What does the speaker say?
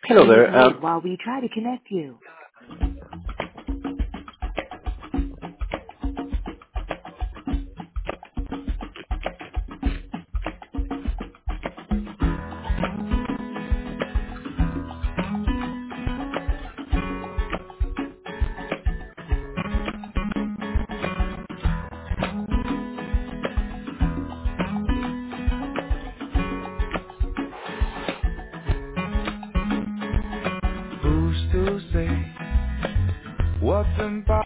Hello there. While we try to connect you. Who's to say what's in